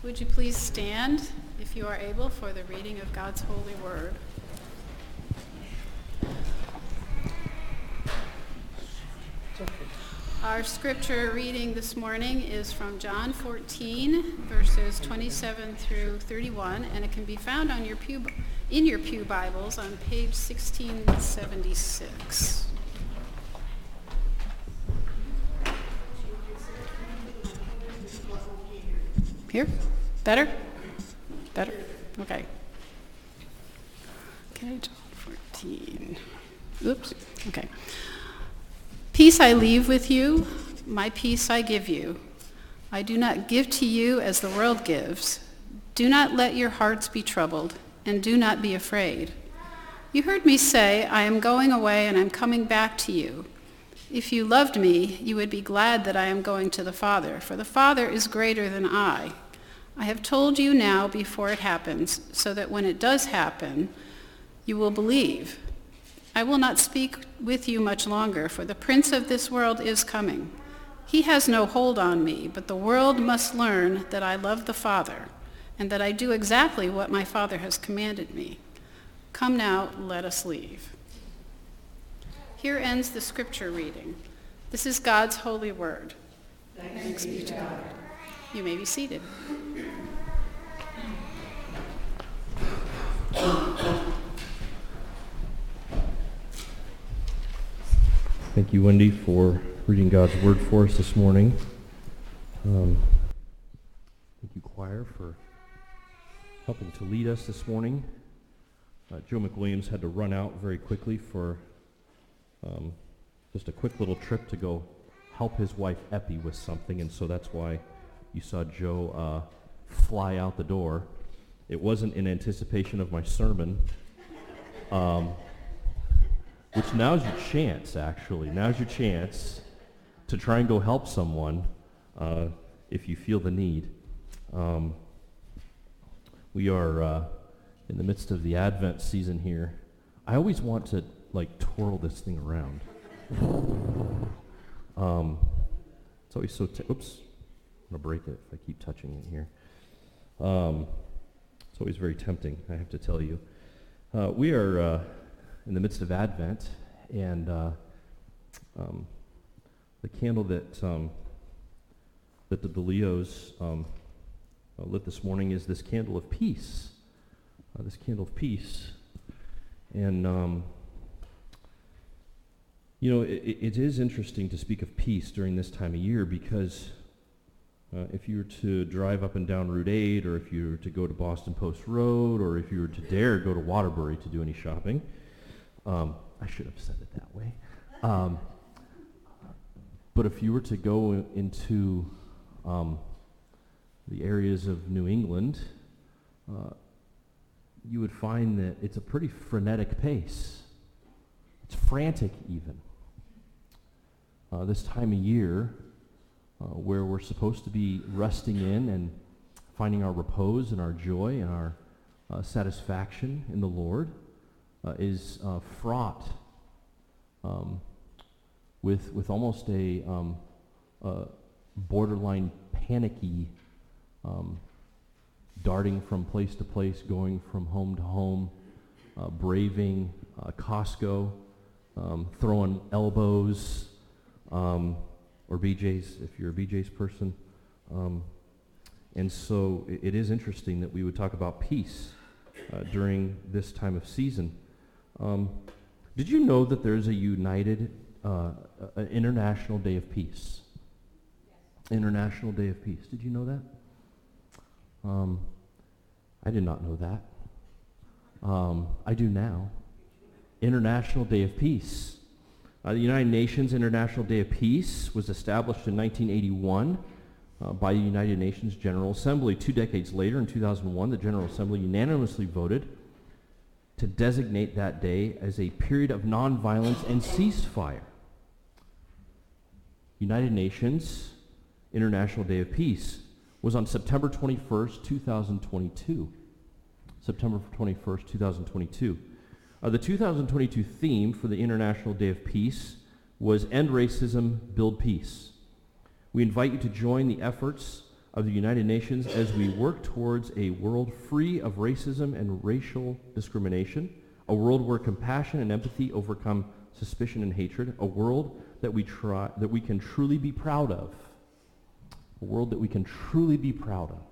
Would you please stand, if you are able, for the reading of God's holy word? Our scripture reading this morning is from John 14, verses 27 through 31, and it can be found on in your pew Bibles on page 1676. Here? Better? Better? Okay. Okay, John 14. Oops. Okay. Peace I leave with you, my peace I give you. I do not give to you as the world gives. Do not let your hearts be troubled, and do not be afraid. You heard me say, I am going away and I'm coming back to you. If you loved me, you would be glad that I am going to the Father, for the Father is greater than I. I have told you now before it happens, so that when it does happen, you will believe. I will not speak with you much longer, for the prince of this world is coming. He has no hold on me, but the world must learn that I love the Father, and that I do exactly what my Father has commanded me. Come now, let us leave. Here ends the scripture reading. This is God's holy word. Thanks be to God. You may be seated. Thank you, Wendy, for reading God's word for us this morning. Thank you, choir, for helping to lead us this morning. Joe McWilliams had to run out very quickly for just a quick little trip to go help his wife Epi with something, and so that's why you saw Joe fly out the door. It wasn't in anticipation of my sermon. Which now's your chance, actually. Now's your chance to try and go help someone if you feel the need. We are in the midst of the Advent season here. I always want to, twirl this thing around. It's always so... Oops. I'm going to break it if I keep touching it here. It's always very tempting, I have to tell you. We are... in the midst of Advent, and the candle that the DeLeos lit this morning is this candle of peace. This candle of peace, and it is interesting to speak of peace during this time of year because if you were to drive up and down Route 8, or if you were to go to Boston Post Road, or if you were to dare go to Waterbury to do any shopping. I should have said it that way. But if you were to go into the areas of New England, you would find that it's a pretty frenetic pace. It's frantic even. This time of year, where we're supposed to be resting in and finding our repose and our joy and our satisfaction in the Lord, is fraught with almost a borderline panicky darting from place to place, going from home to home, braving Costco, throwing elbows, or BJ's if you're a BJ's person. And so it is interesting that we would talk about peace during this time of season. Did you know that there's a united, an International Day of Peace? Yes. International Day of Peace. Did you know that? I did not know that. I do now. International Day of Peace. The United Nations International Day of Peace was established in 1981 by the United Nations General Assembly. 2 decades later, in 2001, the General Assembly unanimously voted to designate that day as a period of nonviolence and ceasefire. United Nations International Day of Peace was on September 21st, 2022. September 21st, 2022. The 2022 theme for the International Day of Peace was End Racism, Build Peace. We invite you to join the efforts of the United Nations as we work towards a world free of racism and racial discrimination, a world where compassion and empathy overcome suspicion and hatred, a world that we can truly be proud of, a world that we can truly be proud of.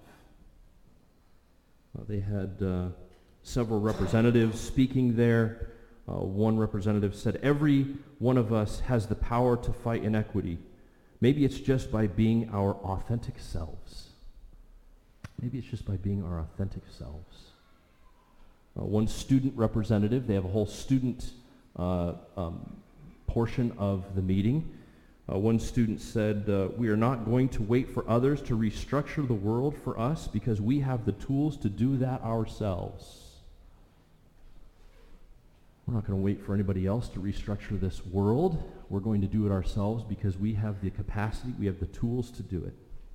They had several representatives speaking there. One representative said, "Every one of us has the power to fight inequity. Maybe it's just by being our authentic selves." Maybe it's just by being our authentic selves. One student representative, they have a whole student portion of the meeting. One student said, "We are not going to wait for others to restructure the world for us because we have the tools to do that ourselves." We're not going to wait for anybody else to restructure this world. We're going to do it ourselves because we have the capacity, we have the tools to do it.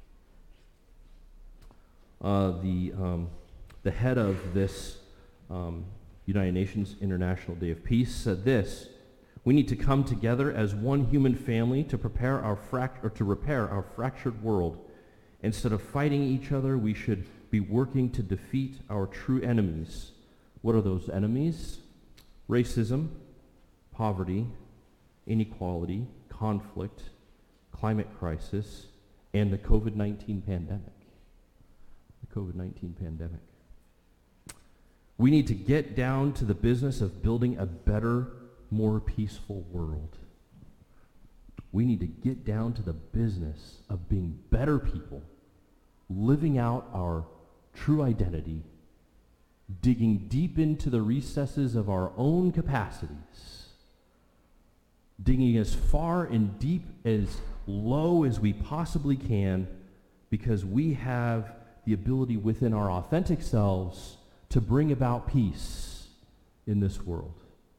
The head of this United Nations International Day of Peace said this: "We need to come together as one human family to repair our fractured world. Instead of fighting each other, we should be working to defeat our true enemies." What are those enemies? Racism, poverty, inequality, conflict, climate crisis, and the COVID-19 pandemic. The COVID-19 pandemic. We need to get down to the business of building a better, more peaceful world. We need to get down to the business of being better people, living out our true identity, digging deep into the recesses of our own capacities, digging as far and deep as low as we possibly can, because we have the ability within our authentic selves to bring about peace in this world.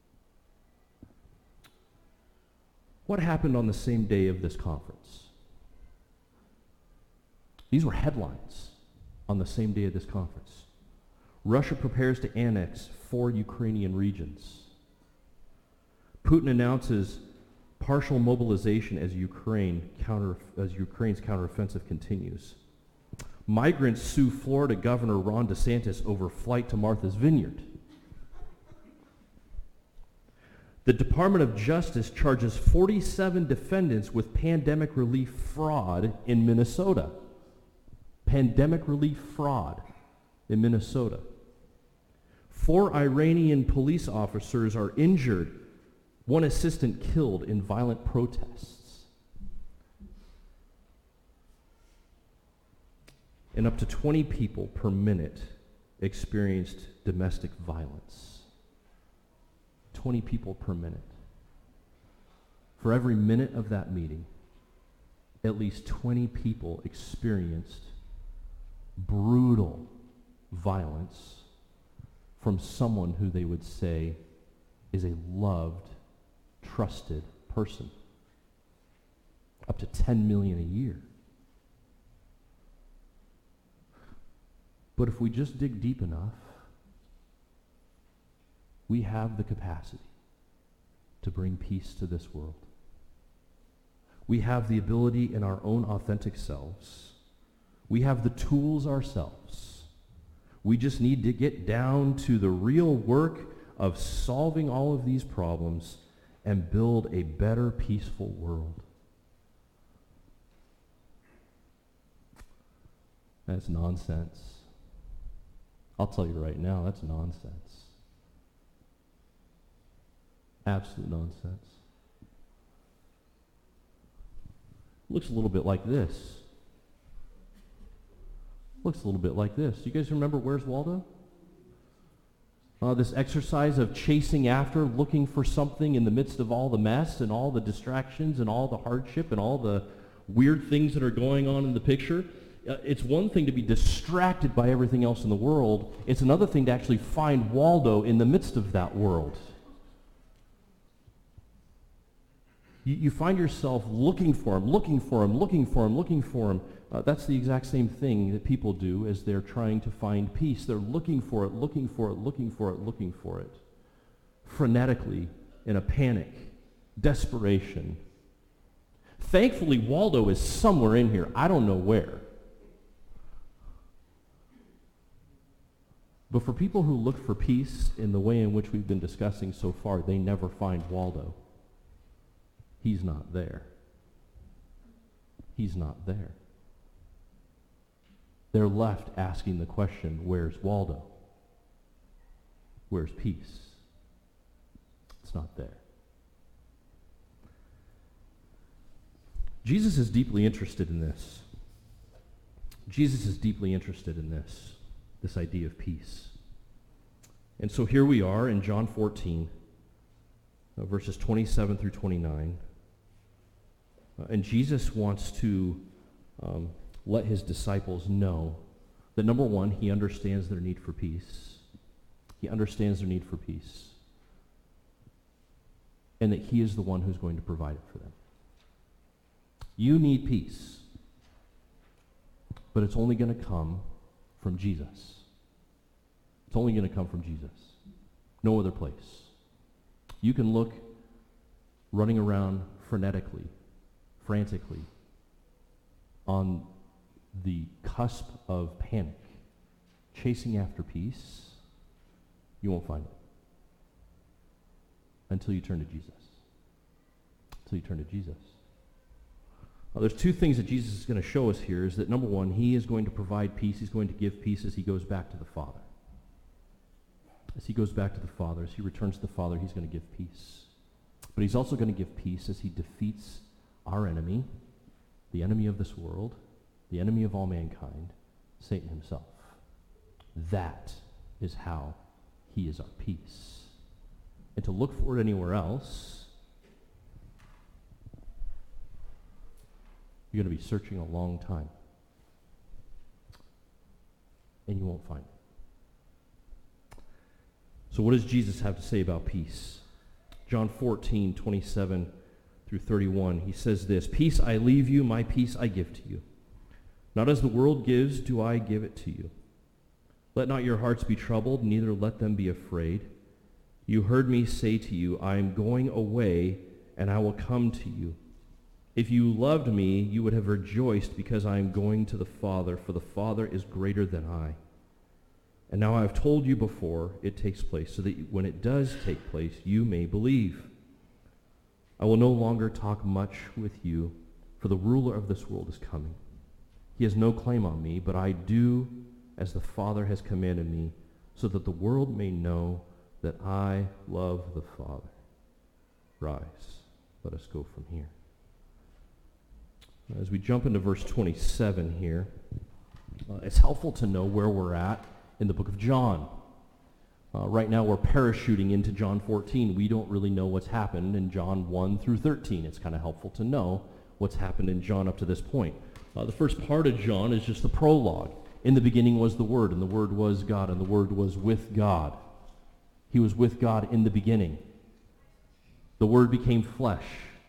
What happened on the same day of this conference? These were headlines on the same day of this conference. Russia prepares to annex 4 Ukrainian regions. Putin announces partial mobilization as Ukraine's counteroffensive continues. Migrants sue Florida Governor Ron DeSantis over flight to Martha's Vineyard. The Department of Justice charges 47 defendants with pandemic relief fraud in Minnesota. Pandemic relief fraud in Minnesota. 4 Iranian police officers are injured, 1 assistant killed in violent protests. And up to 20 people per minute experienced domestic violence. 20 people per minute. For every minute of that meeting, at least 20 people experienced brutal violence from someone who they would say is a loved, trusted person. Up to 10 million a year. But if we just dig deep enough, we have the capacity to bring peace to this world. We have the ability in our own authentic selves. We have the tools ourselves. We just need to get down to the real work of solving all of these problems and build a better, peaceful world. That's nonsense. I'll tell you right now, that's nonsense. Absolute nonsense. Looks a little bit like this. Looks a little bit like this. You guys remember Where's Waldo? This exercise of chasing after, looking for something in the midst of all the mess and all the distractions and all the hardship and all the weird things that are going on in the picture. It's one thing to be distracted by everything else in the world. It's another thing to actually find Waldo in the midst of that world. You find yourself looking for him, looking for him, looking for him, looking for him. That's the exact same thing that people do as they're trying to find peace. They're looking for it, looking for it, looking for it, looking for it. Frenetically, in a panic, desperation. Thankfully, Waldo is somewhere in here. I don't know where. But for people who look for peace in the way in which we've been discussing so far, they never find Waldo. He's not there. He's not there. They're left asking the question, where's Waldo? Where's peace? It's not there. Jesus is deeply interested in this. Jesus is deeply interested in this idea of peace. And so here we are in John 14, verses 27 through 29. And Jesus wants to let his disciples know that, number one, he understands their need for peace. He understands their need for peace. And that he is the one who's going to provide it for them. You need peace. But it's only going to come from Jesus. It's only going to come from Jesus. No other place. You can look running around frenetically, frantically, on the cusp of panic, chasing after peace. You won't find it until you turn to Jesus. Until you turn to Jesus. There's two things that Jesus is going to show us here. Is that, number one, he is going to provide peace. He's going to give peace as he goes back to the Father. As he goes back to the Father, as he returns to the Father, he's going to give peace. But he's also going to give peace as he defeats our enemy, the enemy of this world, the enemy of all mankind, Satan himself. That is how he is our peace. And to look for it anywhere else, you're going to be searching a long time. And you won't find it. So what does Jesus have to say about peace? John 14, 27 through 31, he says this, "Peace I leave you, my peace I give to you. Not as the world gives, do I give it to you. Let not your hearts be troubled, neither let them be afraid. You heard me say to you, I am going away, and I will come to you. If you loved me, you would have rejoiced because I am going to the Father, for the Father is greater than I. And now I have told you before it takes place, so that when it does take place, you may believe. I will no longer talk much with you, for the ruler of this world is coming. He has no claim on me, but I do as the Father has commanded me, so that the world may know that I love the Father. Rise, let us go from here." As we jump into verse 27 here, it's helpful to know where we're at in the book of John. Right now we're parachuting into John 14. We don't really know what's happened in John 1 through 13. It's kind of helpful to know what's happened in John up to this point. The first part of John is just the prologue. In the beginning was the Word, and the Word was God, and the Word was with God. He was with God in the beginning. The Word became flesh.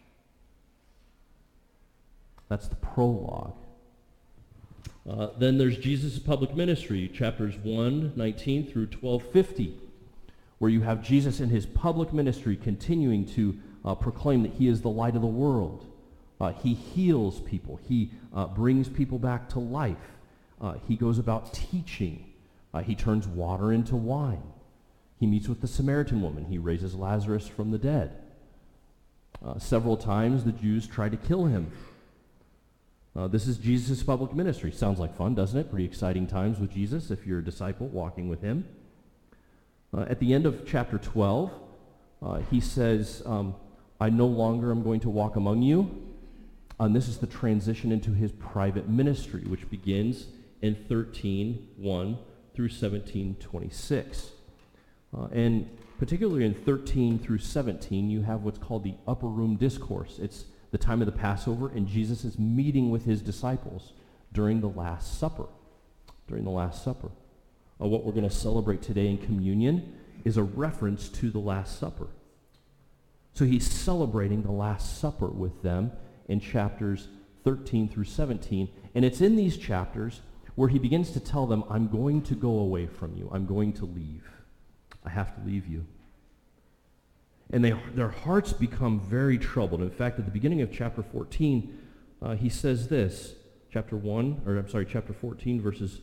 That's the prologue. Then there's Jesus' public ministry, chapters 1:19 through 12:50, where you have Jesus in his public ministry continuing to proclaim that he is the light of the world. He heals people. He brings people back to life. He goes about teaching. He turns water into wine. He meets with the Samaritan woman. He raises Lazarus from the dead. Several times the Jews try to kill him. This is Jesus' public ministry. Sounds like fun, doesn't it? Pretty exciting times with Jesus if you're a disciple walking with him. At the end of chapter 12, he says, I no longer am going to walk among you. And this is the transition into his private ministry, which begins in 13:1 through 17:26. And particularly in 13 through 17, you have what's called the upper room discourse. It's the time of the Passover, and Jesus is meeting with his disciples during the Last Supper. During the Last Supper. What we're going to celebrate today in communion is a reference to the Last Supper. So he's celebrating the Last Supper with them in chapters 13 through 17. And it's in these chapters where he begins to tell them, I'm going to go away from you. I'm going to leave. I have to leave you. And their hearts become very troubled. In fact, at the beginning of chapter 14, he says this, chapter 14, verses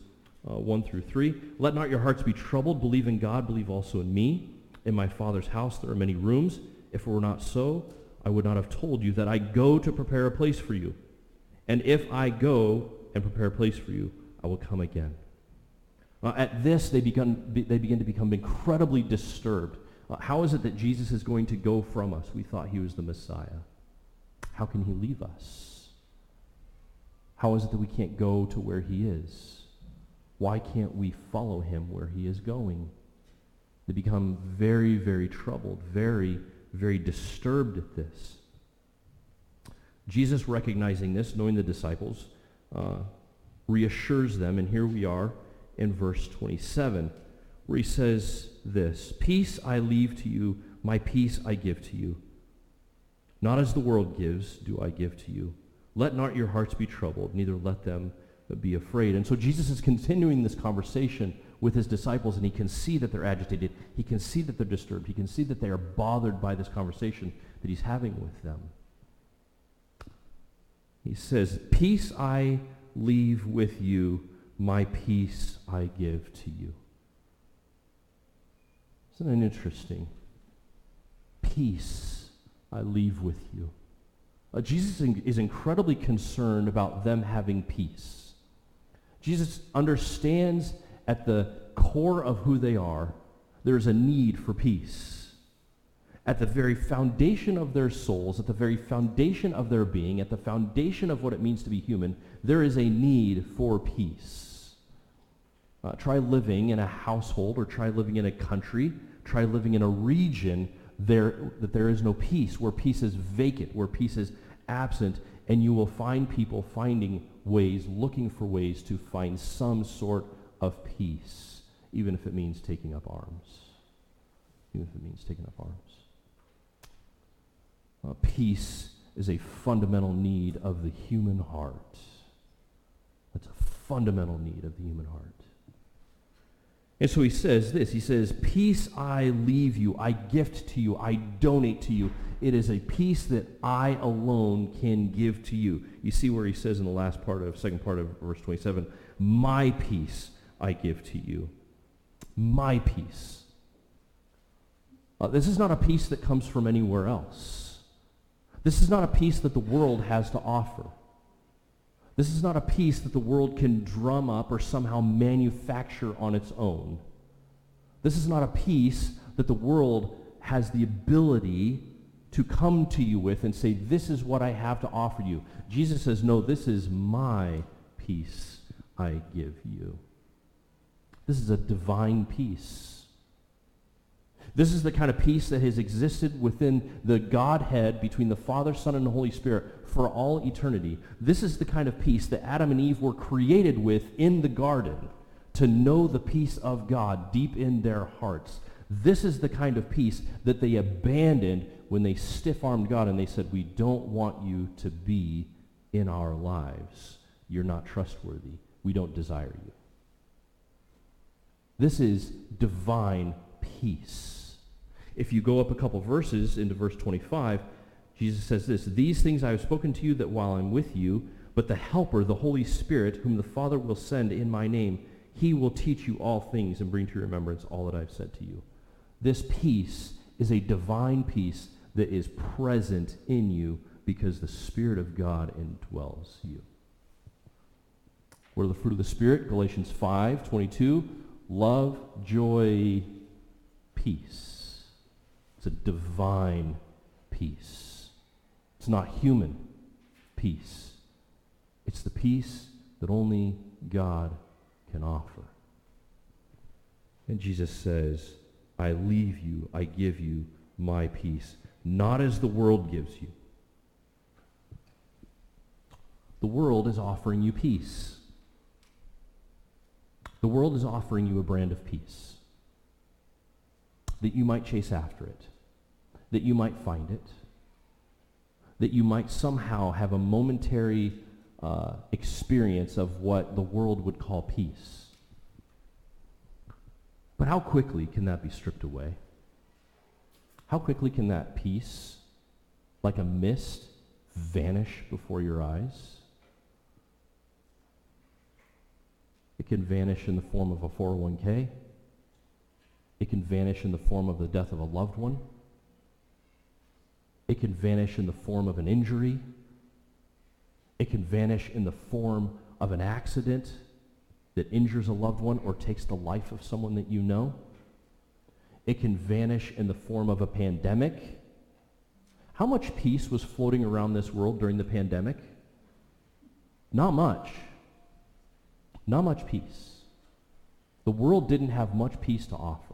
1 through 3. Let not your hearts be troubled. Believe in God. Believe also in me. In my Father's house there are many rooms. If it were not so, I would not have told you that I go to prepare a place for you. And if I go and prepare a place for you, I will come again. At this, they begin to become incredibly disturbed. How is it that Jesus is going to go from us? We thought he was the Messiah. How can he leave us? How is it that we can't go to where he is? Why can't we follow him where he is going? They become very, very troubled, very, very disturbed at this. Jesus, recognizing this, knowing the disciples, reassures them, and here we are in verse 27, where he says this, "Peace I leave to you, my peace I give to you. Not as the world gives, do I give to you. Let not your hearts be troubled, neither let them be afraid." And so Jesus is continuing this conversation with his disciples, and he can see that they're agitated. He can see that they're disturbed. He can see that they are bothered by this conversation that he's having with them. He says, "Peace I leave with you, my peace I give to you." Isn't it interesting? Peace I leave with you. Jesus is incredibly concerned about them having peace. Jesus understands at the core of who they are, there's a need for peace. At the very foundation of their souls, at the very foundation of their being, at the foundation of what it means to be human, there is a need for peace. Try living in a household, or try living in a country, try living in a region that there is no peace, where peace is vacant, where peace is absent, and you will find people finding ways, looking for ways to find some sort of peace, even if it means taking up arms. Even if it means taking up arms. Peace is a fundamental need of the human heart. That's a fundamental need of the human heart. And so he says this, he says, "Peace I leave you, I gift to you, I donate to you. It is a peace that I alone can give to you." You see where he says in the second part of verse 27, "My peace I give to you." My peace. This is not a peace that comes from anywhere else. This is not a peace that the world has to offer. This is not a peace that the world can drum up or somehow manufacture on its own. This is not a peace that the world has the ability to come to you with and say, "This is what I have to offer you." Jesus says, "No, this is my peace I give you." This is a divine peace. This is the kind of peace that has existed within the Godhead between the Father, Son, and the Holy Spirit for all eternity. This is the kind of peace that Adam and Eve were created with in the garden, to know the peace of God deep in their hearts. This is the kind of peace that they abandoned when they stiff-armed God and they said, "We don't want you to be in our lives. You're not trustworthy. We don't desire you." This is divine peace. If you go up a couple verses into verse 25, Jesus says this, "These things I have spoken to you, that while I'm with you, but the Helper, the Holy Spirit, whom the Father will send in my name, he will teach you all things and bring to your remembrance all that I've said to you." This peace is a divine peace that is present in you because the Spirit of God indwells you. What are the fruit of the Spirit? Galatians 5:22, love, joy, peace. It's a divine peace. It's not human peace. It's the peace that only God can offer. And Jesus says, "I leave you, I give you my peace, not as the world gives you." The world is offering you peace. The world is offering you a brand of peace, that you might chase after it, that you might find it, that you might somehow have a momentary experience of what the world would call peace. But how quickly can that be stripped away? How quickly can that peace, like a mist, vanish before your eyes? It It can vanish in the form of a 401k. It can vanish in the form of the death of a loved one. It can vanish in the form of an injury. It can vanish in the form of an accident that injures a loved one or takes the life of someone that you know. It can vanish in the form of a pandemic. How much peace was floating around this world during the pandemic? Not much. Not much peace. The world didn't have much peace to offer.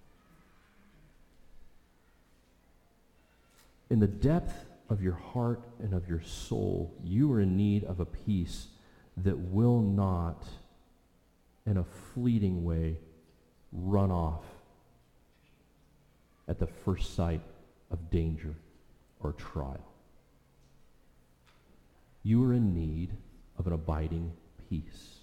In the depth of your heart and of your soul, you are in need of a peace that will not, in a fleeting way, run off at the first sight of danger or trial. You are in need of an abiding peace.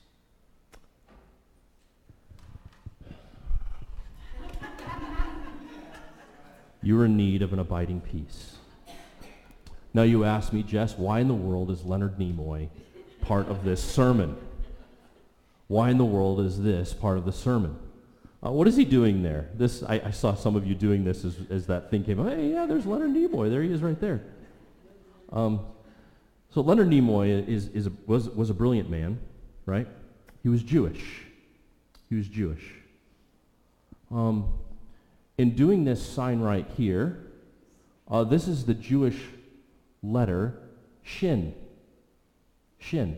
You are in need of an abiding peace. Now you ask me, Jess, why in the world is Leonard Nimoy part of this sermon? Why in the world is this part of the sermon? What is he doing there? I saw some of you doing this as that thing came up. Hey, yeah, there's Leonard Nimoy. There he is right there. So Leonard Nimoy was a brilliant man, right? He was Jewish. He was Jewish. In doing this sign right here, this is the Jewish letter Shin. Shin.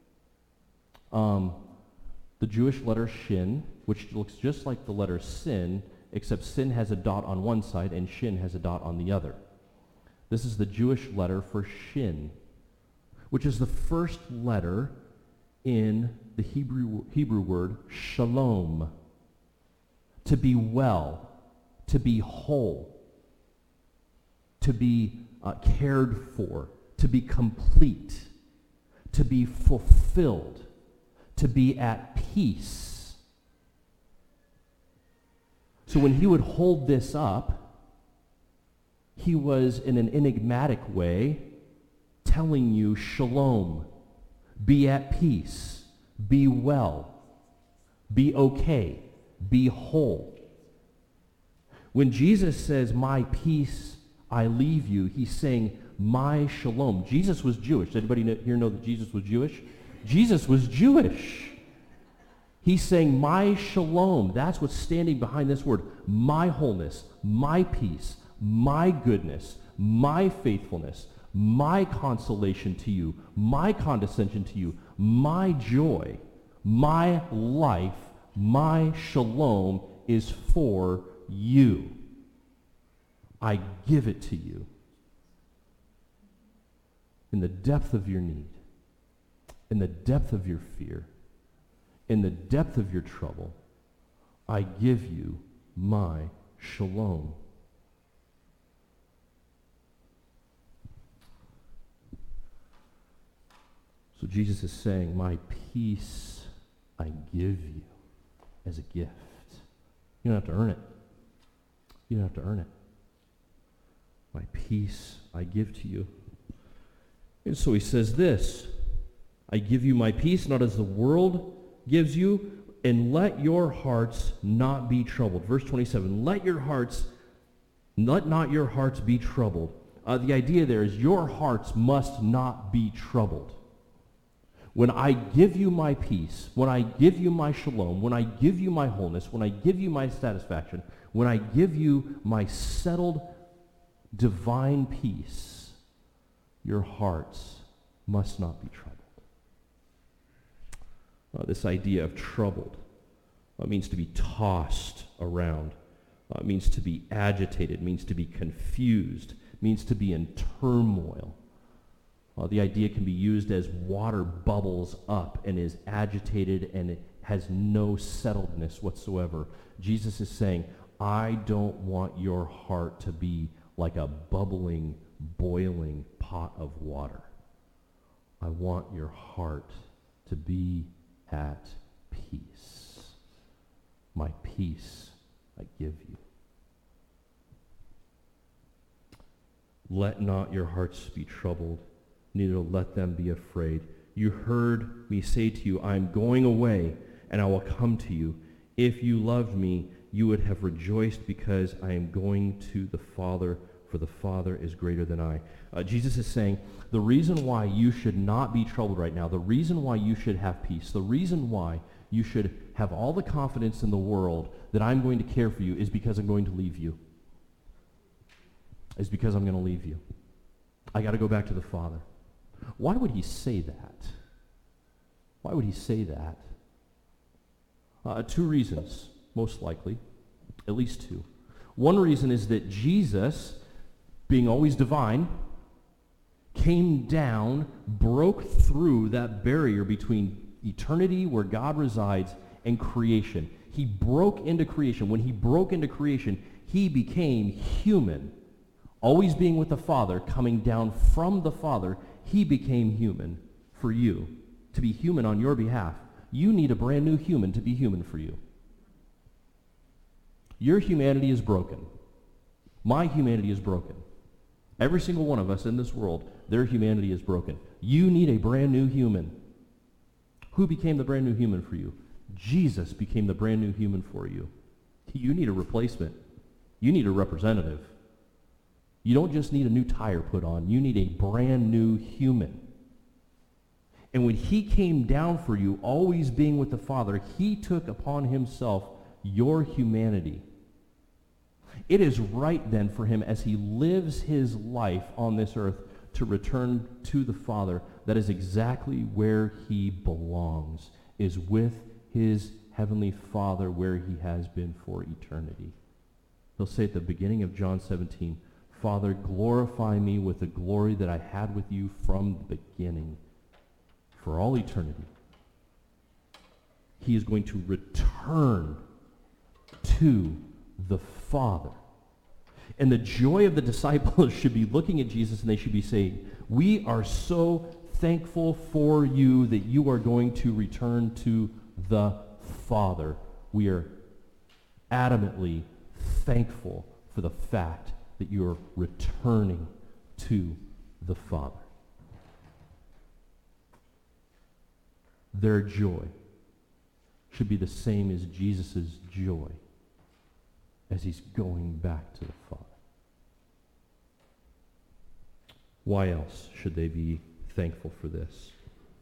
The Jewish letter Shin, which looks just like the letter Sin, except Sin has a dot on one side and Shin has a dot on the other. This is the Jewish letter for Shin, which is the first letter in the Hebrew word Shalom. To be well, to be whole, to be cared for, to be complete, to be fulfilled, to be at peace. So when he would hold this up, he was in an enigmatic way telling you shalom, be at peace, be well, be okay, be whole. When Jesus says, my peace I leave you, he's saying, my shalom. Jesus was Jewish. Anybody here know that Jesus was Jewish? Jesus was Jewish. He's saying, my shalom. That's what's standing behind this word. My wholeness, my peace, my goodness, my faithfulness, my consolation to you, my condescension to you, my joy, my life, my shalom is for you. I give it to you in the depth of your need, in the depth of your fear, in the depth of your trouble. I give you my shalom. So Jesus is saying, my peace I give you as a gift. You don't have to earn it. You don't have to earn it. My peace I give to you. And so he says this, I give you my peace, not as the world gives you, and let your hearts not be troubled. Verse 27, let not your hearts be troubled. The idea there is your hearts must not be troubled. When I give you my peace, when I give you my shalom, when I give you my wholeness, when I give you my satisfaction, when I give you my settled divine peace, your hearts must not be troubled. This idea of troubled means to be tossed around. It means to be agitated, means to be confused, means to be in turmoil. The idea can be used as water bubbles up and is agitated and it has no settledness whatsoever. Jesus is saying, I don't want your heart to be like a bubbling, boiling pot of water. I want your heart to be at peace. My peace I give you. Let not your hearts be troubled, neither let them be afraid. You heard me say to you, I am going away, and I will come to you. If you loved me, you would have rejoiced because I am going to the Father, for the Father is greater than I. Jesus is saying, the reason why you should not be troubled right now, the reason why you should have peace, the reason why you should have all the confidence in the world that I'm going to care for you is because I'm going to leave you. Is because I'm going to leave you. I got to go back to the Father. Why would he say that? Why would he say that? Two reasons, most likely. At least two. One reason is that Jesus, being always divine, came down, broke through that barrier between eternity where God resides and creation. He broke into creation. When he broke into creation, he became human. Always being with the Father, coming down from the Father, he became human for you, to be human on your behalf. You need a brand new human to be human for you. Your humanity is broken. My humanity is broken. Every single one of us in this world, their humanity is broken. You need a brand new human. Who became the brand new human for you? Jesus became the brand new human for you. You need a replacement. You need a representative. You don't just need a new tire put on. You need a brand new human. And when he came down for you, always being with the Father, he took upon himself your humanity. It is right then for him, as he lives his life on this earth, to return to the Father. That is exactly where he belongs, is with his heavenly Father, where he has been for eternity. He'll say at the beginning of John 17, Father, glorify me with the glory that I had with you from the beginning, for all eternity. He is going to return to the Father. And the joy of the disciples should be looking at Jesus, and they should be saying, we are so thankful for you that you are going to return to the Father. We are adamantly thankful for the fact that you are returning to the Father. Their joy should be the same as Jesus' joy as he's going back to the Father. Why else should they be thankful for this?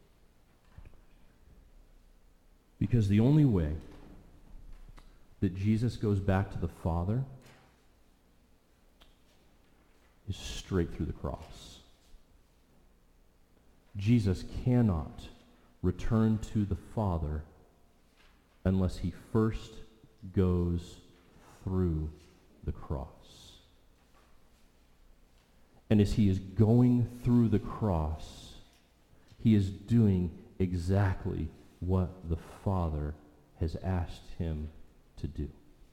Because the only way that Jesus goes back to the Father is straight through the cross. Jesus cannot return to the Father unless he first goes through the cross. And as he is going through the cross, he is doing exactly what the Father has asked him to do.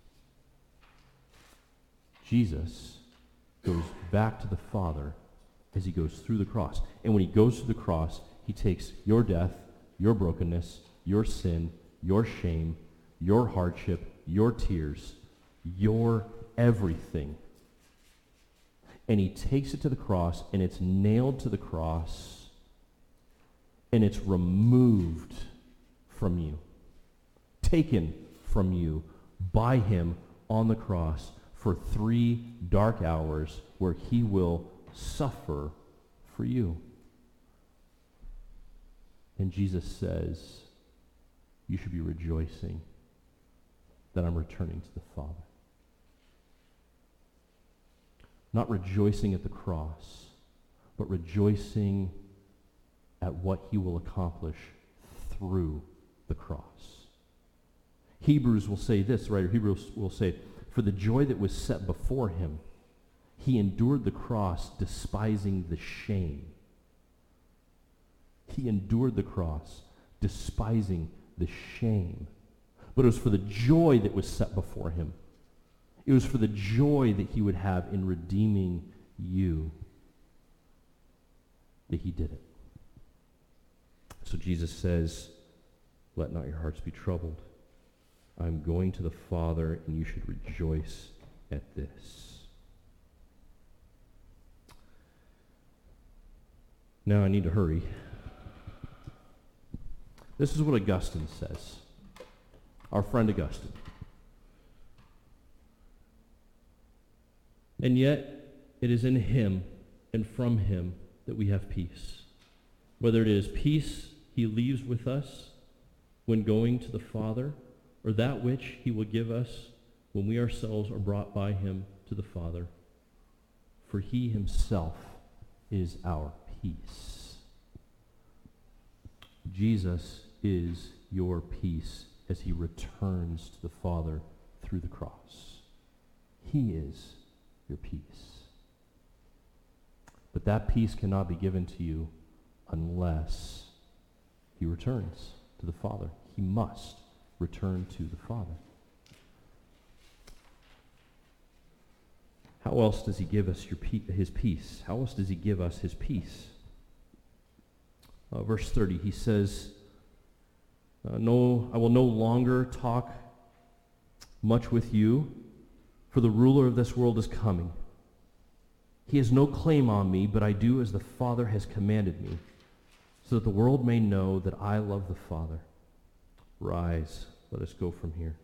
Jesus goes back to the Father as he goes through the cross. And when he goes through the cross, he takes your death, your brokenness, your sin, your shame, your hardship, your tears, your everything. And he takes it to the cross, and it's nailed to the cross, and it's removed from you, taken from you by him on the cross for 3 dark hours where he will suffer for you. And Jesus says, you should be rejoicing that I'm returning to the Father. Not rejoicing at the cross, but rejoicing at what he will accomplish through the cross. Hebrews will say this, right? Hebrews will say, for the joy that was set before him, he endured the cross, despising the shame. He endured the cross, despising the shame. But it was for the joy that was set before him. It was for the joy that he would have in redeeming you that he did it. So Jesus says, let not your hearts be troubled. I'm going to the Father, and you should rejoice at this. Now I need to hurry. This is what Augustine says. our friend Augustine. And yet, it is in him and from him that we have peace. Whether it is peace he leaves with us when going to the Father, or that which he will give us when we ourselves are brought by him to the Father. For he himself is our peace. Jesus is your peace as he returns to the Father through the cross. He is your peace. But that peace cannot be given to you unless he returns to the Father. He must return to the Father. How else does he give us his peace? How else does he give us his peace? Verse 30, he says, "No, I will no longer talk much with you, for the ruler of this world is coming. He has no claim on me, but I do as the Father has commanded me, so that the world may know that I love the Father. Rise, let us go from here."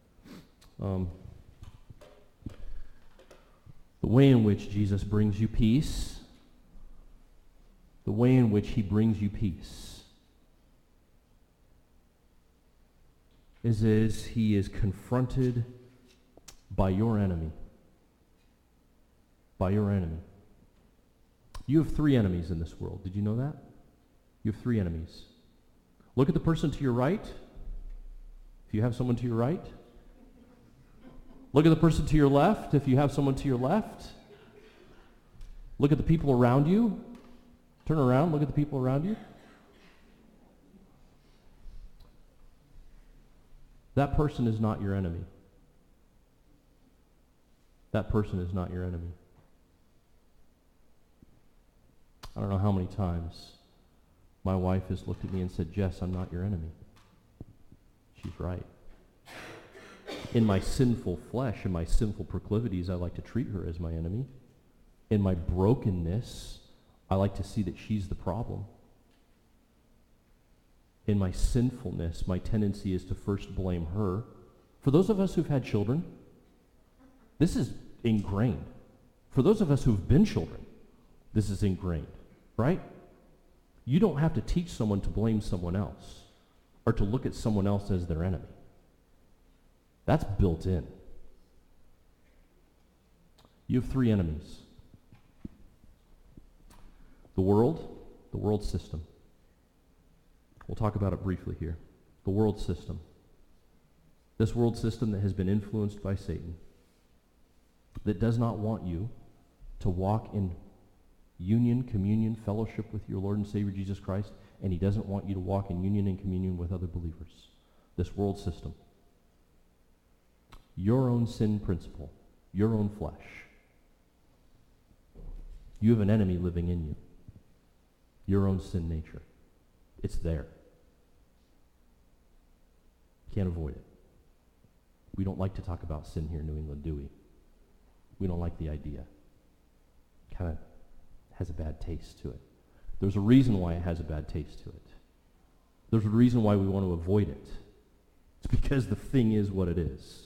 The way in which Jesus brings you peace, the way in which he brings you peace, is as he is confronted by your enemy. By your enemy. You have 3 enemies in this world. Did you know that? You have 3 enemies. Look at the person to your right. If you have someone to your right. Look at the person to your left, if you have someone to your left. Look at the people around you. Turn around, look at the people around you. That person is not your enemy. That person is not your enemy. I don't know how many times my wife has looked at me and said, "Jess, I'm not your enemy." She's right. In my sinful flesh, in my sinful proclivities, I like to treat her as my enemy. In my brokenness, I like to see that she's the problem. In my sinfulness, my tendency is to first blame her. For those of us who've had children, this is ingrained. For those of us who've been children, this is ingrained, right? You don't have to teach someone to blame someone else or to look at someone else as their enemy. That's built in. You have 3 enemies. The world system. We'll talk about it briefly here. The world system. This world system that has been influenced by Satan, that does not want you to walk in union, communion, fellowship with your Lord and Savior Jesus Christ, and he doesn't want you to walk in union and communion with other believers. This world system. Your own sin principle, your own flesh. You have an enemy living in you. Your own sin nature. It's there. Can't avoid it. We don't like to talk about sin here in New England, do we? We don't like the idea. Kind of has a bad taste to it. There's a reason why it has a bad taste to it. There's a reason why we want to avoid it. It's because the thing is what it is.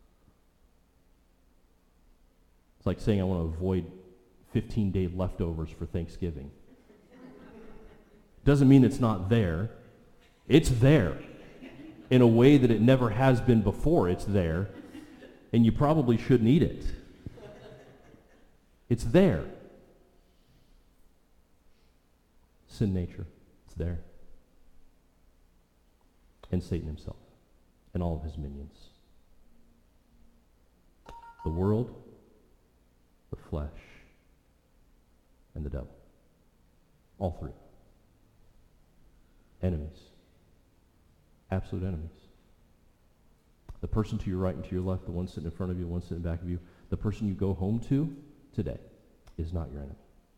It's like saying I want to avoid 15-day leftovers for Thanksgiving. Doesn't mean it's not there. It's there. In a way that it never has been before, it's there. And you probably shouldn't eat it. It's there. Sin nature. It's there. And Satan himself. And all of his minions. The world, the flesh, and the devil. All 3. Enemies. Absolute enemies. The person to your right and to your left, the one sitting in front of you, the one sitting in back of you, the person you go home to today is not your enemy.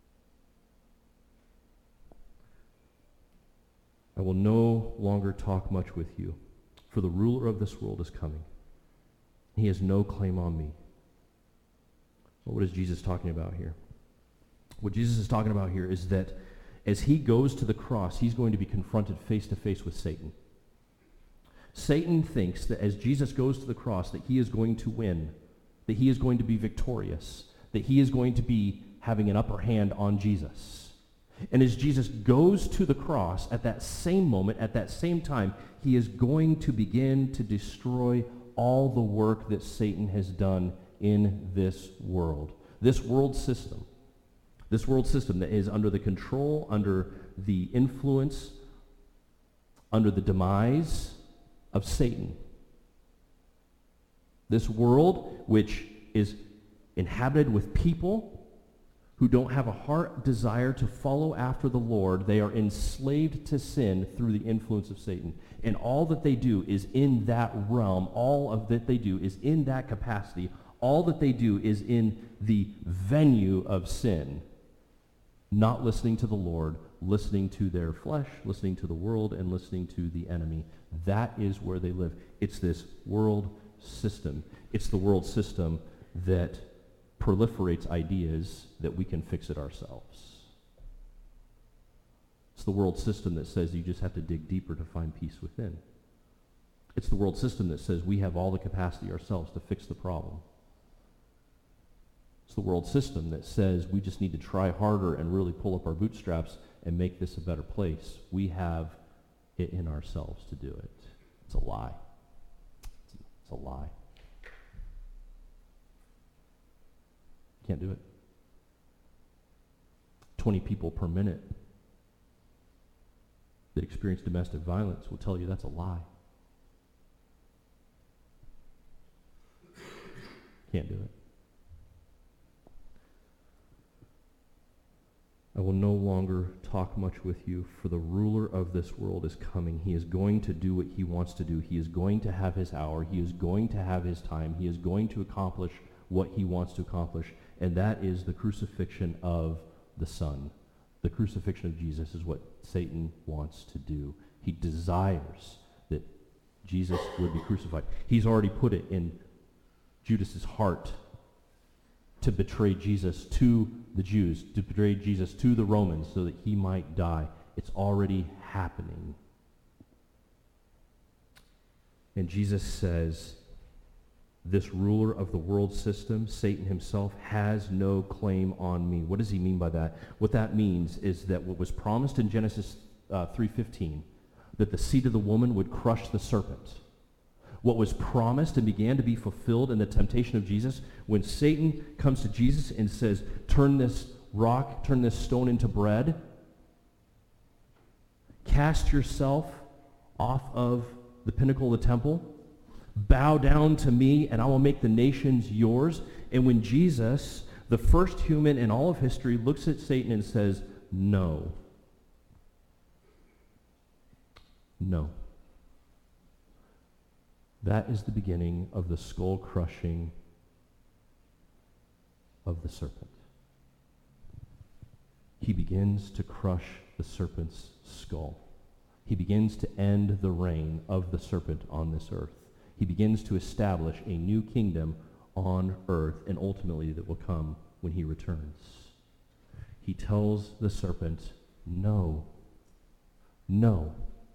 I will no longer talk much with you, for the ruler of this world is coming. He has no claim on me. Well, what is Jesus talking about here? What Jesus is talking about here is that as he goes to the cross, he's going to be confronted face to face with Satan. Satan thinks that as Jesus goes to the cross, that he is going to win, that he is going to be victorious, that he is going to be having an upper hand on Jesus. And as Jesus goes to the cross at that same moment, at that same time, he is going to begin to destroy all the work that Satan has done in this world. This world system that is under the control, under the influence, under the demise of Satan. This world which is inhabited with people who don't have a heart desire to follow after the Lord. They are enslaved to sin through the influence of Satan. And all that they do is in that realm. All of that they do is in that capacity. All that they do is in the venue of sin. Not listening to the Lord, listening to their flesh, listening to the world, and listening to the enemy. That is where they live. It's this world system. It's the world system that proliferates ideas that we can fix it ourselves. It's the world system that says you just have to dig deeper to find peace within. It's the world system that says we have all the capacity ourselves to fix the problem. It's the world system that says we just need to try harder and really pull up our bootstraps and make this a better place. We have it in ourselves to do it. It's a lie. It's a lie. Can't do it. 20 people per minute that experience domestic violence will tell you that's a lie. Can't do it. I will no longer talk much with you, for the ruler of this world is coming. He is going to do what he wants to do. He is going to have his hour. He is going to have his time. He is going to accomplish what he wants to accomplish, and that is the crucifixion of the Son. The crucifixion of Jesus is what Satan wants to do. He desires that Jesus would be crucified. He's already put it in Judas's heart to betray Jesus to the Jews, to betray Jesus to the Romans so that he might die. It's already happening. And Jesus says, this ruler of the world system, Satan himself, has no claim on me. What does he mean by that? What that means is that what was promised in Genesis 3:15, that the seed of the woman would crush the serpent, what was promised and began to be fulfilled in the temptation of Jesus, when Satan comes to Jesus and says, turn this stone into bread, cast yourself off of the pinnacle of the temple, bow down to me, and I will make the nations yours. And when Jesus, the first human in all of history, looks at Satan and says, no. No. That is the beginning of the skull crushing of the serpent. He begins to crush the serpent's skull. He begins to end the reign of the serpent on this earth. He begins to establish a new kingdom on earth, and ultimately that will come when he returns. He tells the serpent, no, no.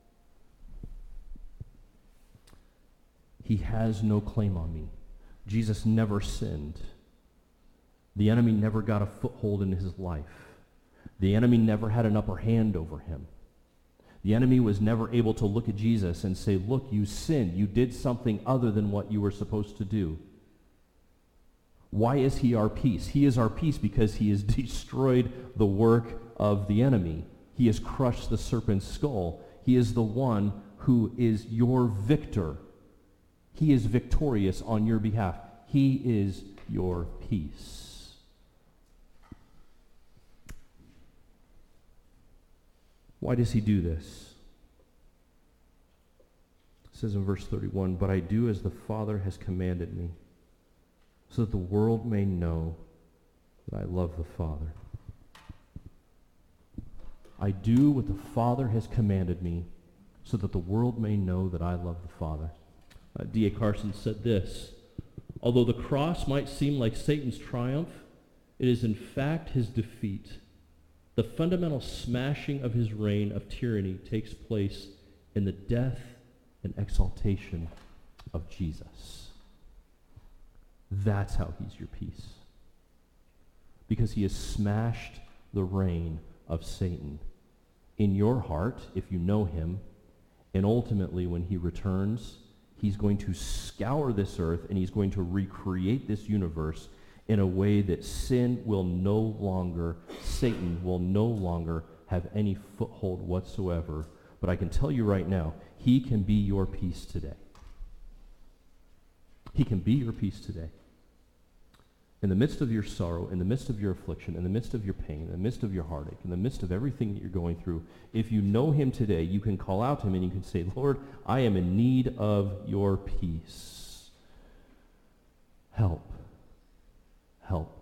He has no claim on me. Jesus never sinned. The enemy never got a foothold in his life. The enemy never had an upper hand over him. The enemy was never able to look at Jesus and say, look, you sinned. You did something other than what you were supposed to do. Why is he our peace? He is our peace because he has destroyed the work of the enemy. He has crushed the serpent's skull. He is the one who is your victor. He is victorious on your behalf. He is your peace. Why does he do this? It says in verse 31, but I do as the Father has commanded me, so that the world may know that I love the Father. I do what the Father has commanded me, so that the world may know that I love the Father. D.A. Carson said this, although the cross might seem like Satan's triumph, it is in fact his defeat. The fundamental smashing of his reign of tyranny takes place in the death and exaltation of Jesus. That's how he's your peace. Because he has smashed the reign of Satan in your heart, if you know him, and ultimately when he returns, he's going to scour this earth and he's going to recreate this universe in a way that sin will no longer, Satan will no longer have any foothold whatsoever. But I can tell you right now, he can be your peace today. He can be your peace today. In the midst of your sorrow, in the midst of your affliction, in the midst of your pain, in the midst of your heartache, in the midst of everything that you're going through, if you know him today, you can call out to him and you can say, Lord, I am in need of your peace. Help. Help.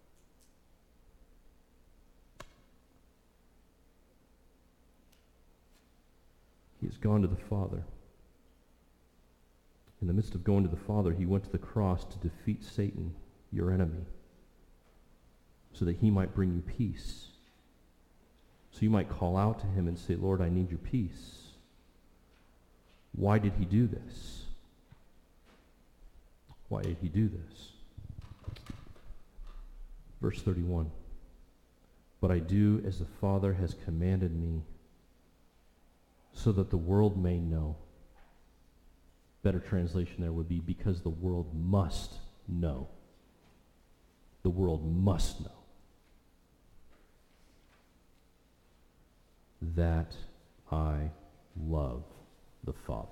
He has gone to the Father. In the midst of going to the Father, he went to the cross to defeat Satan, your enemy, so that he might bring you peace. So you might call out to him and say, Lord, I need your peace. Why did he do this? Why did he do this? Verse 31, but I do as the Father has commanded me, so that the world may know. Better translation there would be, because the world must know. The world must know that I love the Father.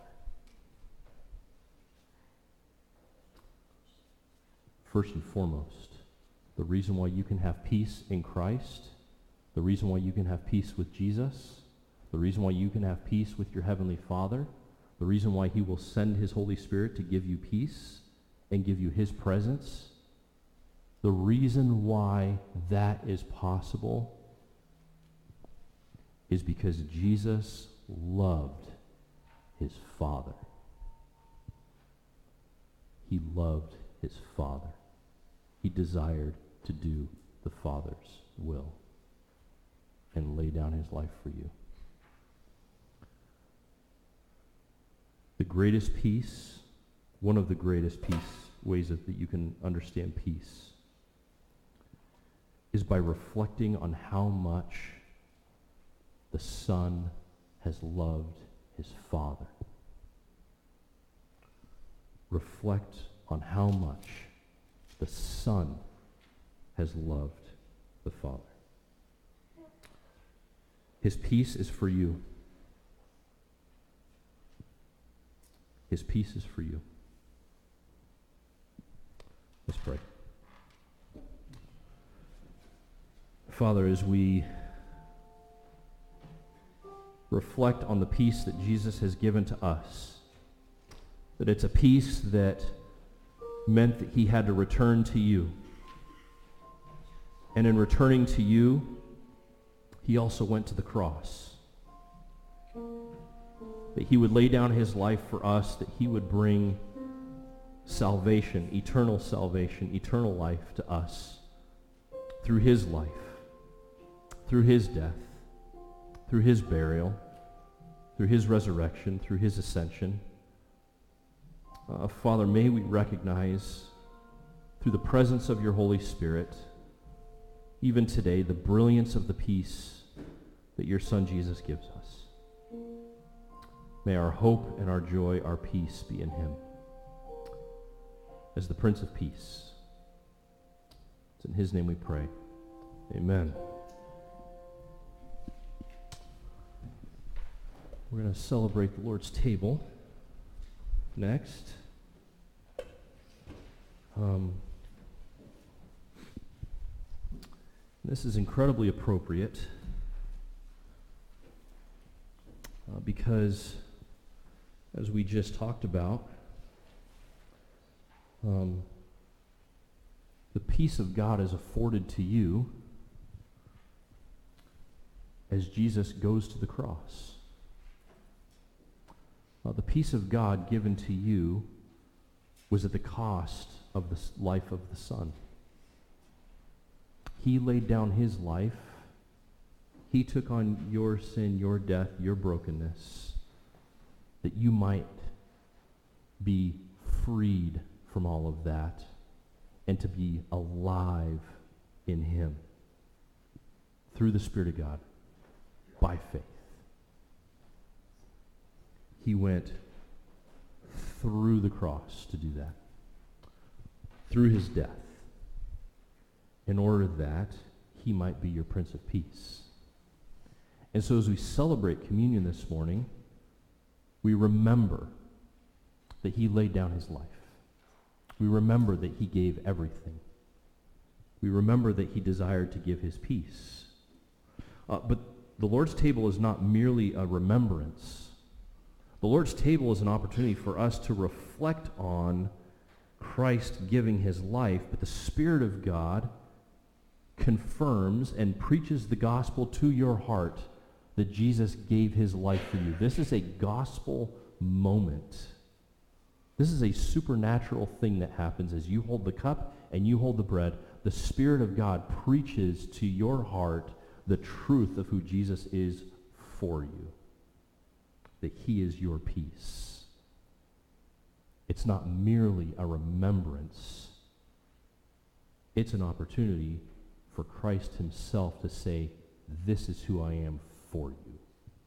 First and foremost, the reason why you can have peace in Christ, the reason why you can have peace with Jesus, the reason why you can have peace with your Heavenly Father, the reason why he will send his Holy Spirit to give you peace and give you his presence, the reason why that is possible is because Jesus loved his Father. He loved his Father. He desired to do the Father's will and lay down his life for you. The greatest peace, one of the greatest ways that you can understand peace, is by reflecting on how much the Son has loved his Father. Reflect on how much the Son has loved the Father. His peace is for you. His peace is for you. Let's pray. Father, as we reflect on the peace that Jesus has given to us, that it's a peace that meant that he had to return to you. And in returning to you, he also went to the cross. That he would lay down his life for us, that he would bring salvation, eternal life to us through his life, through his death, through his burial, through his resurrection, through his ascension. Father, may we recognize through the presence of your Holy Spirit, even today, the brilliance of the peace that your Son Jesus gives us. May our hope and our joy, our peace be in him as the Prince of Peace. It's in his name we pray. Amen. We're going to celebrate the Lord's table next. This is incredibly appropriate because, as we just talked about, the peace of God is afforded to you as Jesus goes to the cross. The peace of God given to you was at the cost of the life of the Son. He laid down his life. He took on your sin, your death, your brokenness, that you might be freed from all of that and to be alive in him through the Spirit of God by faith. He went through the cross to do that, through his death, in order that he might be your Prince of Peace. And so as we celebrate communion this morning, we remember that he laid down his life. We remember that he gave everything. We remember that he desired to give his peace. But the Lord's table is not merely a remembrance. The Lord's table is an opportunity for us to reflect on Christ giving his life, but the Spirit of God confirms and preaches the gospel to your heart that Jesus gave his life for you. This is a gospel moment. This is a supernatural thing that happens as you hold the cup and you hold the bread. The Spirit of God preaches to your heart the truth of who Jesus is for you, that he is your peace. It's not merely a remembrance. It's an opportunity for Christ himself to say, this is who I am for you.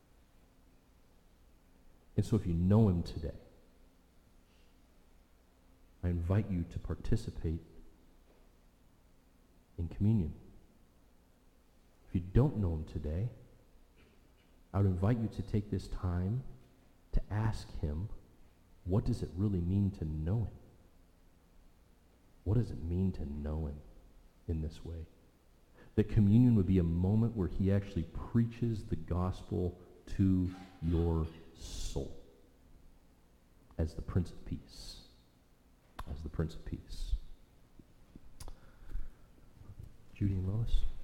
And so if you know him today, I invite you to participate in communion. If you don't know him today, I would invite you to take this time to ask him, what does it really mean to know him? What does it mean to know him in this way? That communion would be a moment where he actually preaches the gospel to your soul as the Prince of Peace. As the Prince of Peace. Judy and Lois.